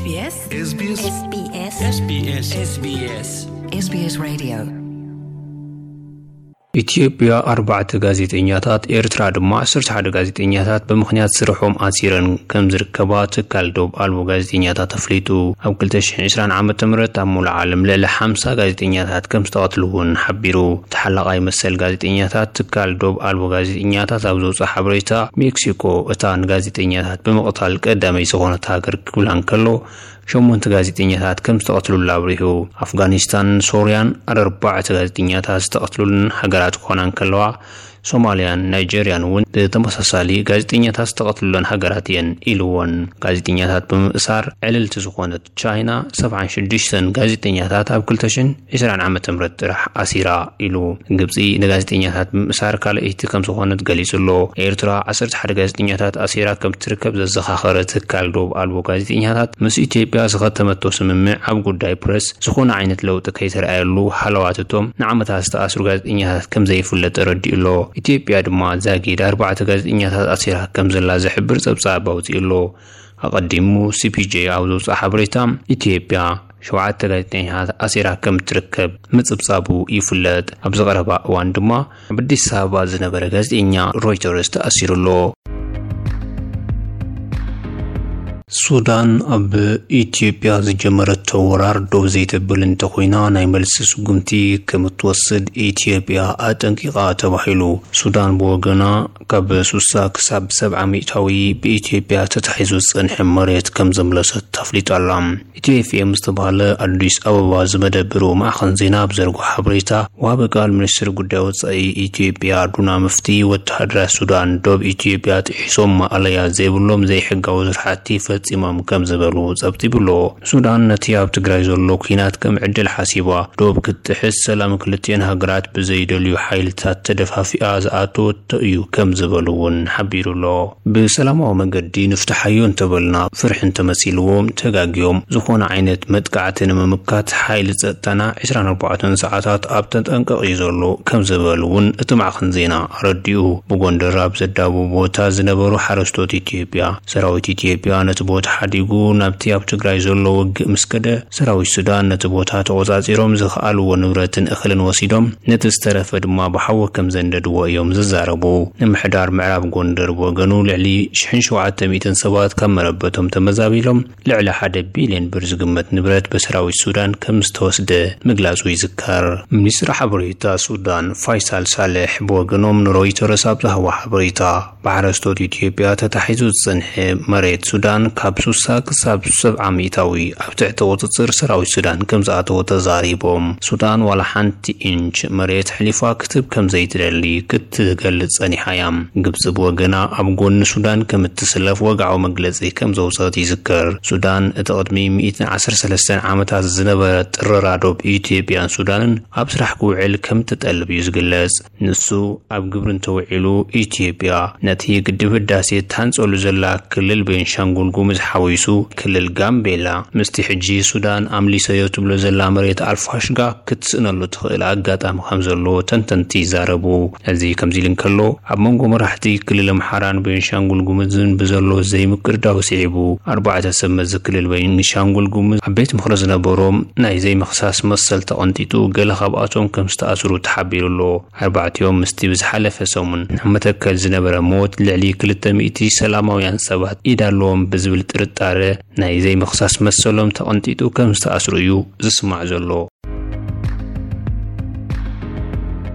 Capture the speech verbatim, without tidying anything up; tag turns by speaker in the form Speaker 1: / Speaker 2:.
Speaker 1: إس بي إس
Speaker 2: إس بي إس
Speaker 1: إس بي إس
Speaker 2: إس بي إس إس بي إس
Speaker 1: إس بي إس راديو
Speaker 3: ኢትዮጵያ አርባዕተ ጋዜጠኛታት ኤርትራ ድማ ዓሰርተ ሓደ ጋዜጠኛታት በምኽንያት ስርሖም አሲረን ከም ዝርከባ ትካል ዶብ አልቦ ጋዜጠኛታት አፍሊጡ ኣብ ሁለት ሺህ ወعشرين ዓመተ ምህረት ኣብ ሙሉ ዓለም ልዕሊ ሓምሳ ጋዜጠኛታት ከም ዝተቐትሉውን ሓቢሩ ተሓላቃይ መሰል ጋዜጠኛታት ትካል ዶብ አልቦ ጋዜጠኛታት ኣብ ዘውፅአ ሓበሬታ ሜክሲኮ እታ ጋዜጠኛታት በመቕታል ቀዳመይ ዝኾነት ሃገር ክብላን ከሎ ሸሞንተ ጋዜጠኛታት ከም ዝተቐትሉላ ኣብሪሁ አፍጋኒስታን ሶሪያን አርባዕተ ጋዜጠኛታት ዝተቐትሉልን ሃገራት ኮናን ከለዋ ሶማሊያን ናይጄሪያን ውን በተመሳሳሊ ጋዜጠኛታት ዝተቐትሉልን ሃገራት የን ኢሉውን ጋዜጠኛታት በመእሳር ዕልልቲ ዝኾነት ቻይና ሰብዓ ወሽዱሽተ ጋዜጠኛታት ኣብ ሁለት ሺህ ወعشرين ዓመተ ምህረት ጥራሕ አሲራ ኢሉ ግብጺ ንጋዜጠኛታት በመእሳር ካልአይቲ ከም ዝኾነት ገሊጹሎ ኤርትራ ዓሰርተ ሓደ ጋዜጠኛታት አሲራ ከም ትርከብ ዘዘኻኸረ ትካል ዶብ አልቦ ጋዜጠኛታት ምስ ኢትዮጵያ ዝኸተመቶ ስምምዕ ኣብ ጉዳይ ፕሬስ ዝኾነ ዓይነት ለውጢ ከይተረኣየሉ ሓለዋትቶም ንዓመታት ዝተኣስሩ ጋዜጠኛታት ከም ዘይፍለጥ ረዲኡሎ ኢትዮጵያ ድማ ዛጊድ አርባዕተ ጋዜጠኛታት አሲራ ከም ዘላ ዝሕብር ጸብጻብ ኣውፂኡሎ ኣቀዲሙ ሲፒጄ ኣብ ዘውፅአ ሓበሬታ ኢትዮጵያ ሸውዓተ ጋዜጠኛታት አሲራ ከም ትርከብ ምጽብጻቡ ይፍለጥ ኣብ ዝቐረባ እዋን ድማ በአዲስ አበባ ዝነበረ ጋዜጠኛ ሮይተርስ ተኣሲሩሎ ሱዳን ኣብ ኢትዮጵያ ዝጀመረቶ ወራር ዶብ ዘይተብል እንተኾይና ናይ መልስ ስጉምቲ ከም ትወስድ ኢትዮጵያ አጠንቂቃ ተባሂሉ ሱዳን በወገና ካብ ስልሳ ክሳብ ሰብዓ ሚእታዊ በኢትዮጵያ ተታሒዙ ጽንሕ መሬት ከም ዘምለሰት ተፍሊጣላ ኢትዮጵያ ምስተባለ አዲስ አበባ ዝመደብሩ ማዕኸን ዜና ብዘርጉ ሓበሬታ ዋበቃል ሚኒስትር ጉዳይ ወጻኢ ኢትዮጵያ ዱና መፍቲ ወተሃደራት ሱዳን ዶብ ኢትዮጵያ ጥሒሶም ማዕለያ ዘይብሎም ዘይሕጋው ዝርሓቲ ፈጺሞም ከም ዝበሉ ጸብጢብሎ ሱዳን ነቲ ኣብ ትግራይ ዘሎ ኩናት ከም ዕድል ሓሲባ ዶብ ክትሕስ ሰላም ክልቲአን ሃገራት ብዘይደልዩ ሓይልታት ተደፋፊኣ ዝኣተወቶ እዩ ከም ዝበሉውን ሓቢሩሎ ብሰላማዊ መንገዲ ንፍትሓዮ እንተበልና ፍርሕን ተመሲልዎም ተጋጊዮም ዝኾነ ዓይነት መጥቃዕትን መምካት ሓይል ጸጥታና عشرين وأربعة ሰዓታት ኣብ ተጠንቀቕ ዘሎ ከም ዝበሉውን እቲ ማዕኸን ዜና ረዲኡ ብጎንደር ኣብ ዘዳቡ ቦታ ዝነበሩ ሓረስቶት ኢትዮጵያ ሰራዊት ኢትዮጵያ ነቲ ቦታ ሓዲጉ ናብቲ ኣብ ትግራይ ዘሎ ውግእ ምስከደ ሰራዊት ሱዳን ነቲ ቦታ ተቆጻጺሮም ዝኽኣልዎ ንብረትን እኽልን ወሲዶም ነቲ ዝተረፈ ድማ ብሓወ ከም ዘንደድዎ እዮም ዝዛረቡ ንምሕዳር ምዕራብ ጎንደር ወገኑ ልዕሊ ሸሕን ሸውዓተ ሚእትን ሰባት ከም መረበቶም ተመዛቢሎም ልዕሊ ሓደ ቢልዮን ብር ዝግመት ንብረት በሰራዊት ሱዳን ከም ዝተወስደ ምግላጹ ይዝከር ሚኒስትር ሓበሬታ ሱዳን ፋይሳል ሳሌሕ በወገኖም ንሮይተርስ ኣብ ዝሃቦ ሓበሬታ ባሕረስቶት ኢትዮጵያ ተታሒዙ ጽንሕ መሬት ሱዳን ካብ ስልሳ ክሳብ ሰብዓ ሚእታዊ ኣብ ትሕቲ ቁጥጥር ሰራዊት ሱዳን ከም ዝኣተወ ተዛሪቦም ሱዳን ዋላ ሓንቲ ኢንች መሬት ሕሊፋ ክትብ ከም ዘይትደሊ ክትገልጽ ጸኒሓ እያ ግብጽ በወገና ኣብ ጎኒ ሱዳን ከም እትስለፍ ወግዓዊ መግለጺ ከም ዘውፅአት ይዝከር ሱዳን እቲ ቅድሚ مئة وعشرة وثلاثين ዓመታት ዝነበረ ጥረራ ዶብ ኢትዮጵያን ሱዳንን ኣብ ስራሕ ክውዕል ከም ተጠልብ ይዝግለጽ ንሱ ኣብ ግብርን ተውዒሉ ኢትዮጵያ ነቲ ግድብ ህዳሴ ታንጸሉ ዘላ ክልል ቤንሻንጉል ጉሙዝ ሓዊሱ ክልል ጋምቤላ ምስቲ ሕጂ ሱዳን ኣምሊሰዮ ትብሎ ዘላ መሬት ኣልፋሽጋ ክትስእነሉ ትኽእል ኣጋጣሚ ከም ዘሎ ተንተንቲ ይዛረቡ እዚ ከምዚ ኢልን ከሎ ኣብ መንጎ መራሕቲ ክልል ኣምሓራን ቤንሻንጉል ጉሙዝን ብዘሎ ዘይምቅርዳው ሲዒቡ ኣርባዕተ ሰመዝ ክልል ቤንሻንጉል ጉሙዝ ዓበይቲ ምኽሪ ዝነበሮም ናይ ዘይምኽሳስ መሰል ተቐንጢጡ ገለ ካብኣቶም ከም ዝተኣስሩ ተሓቢሩሎ ኣርባዕቲኦም ምስቲ ብዝሓለፈ ሰሙን መተከል ዝነበረ ሞት ልዕሊ ክልተ ሚእቲ ሰላማውያን ሰባት ኢዳሎም ብዝብል ጥርጣረ ናይ ዘይምኽሳስ መሰሎም ተቐንጢጡ ከም ዝተኣስሩ እዩ ዝስማዕ ዘሎ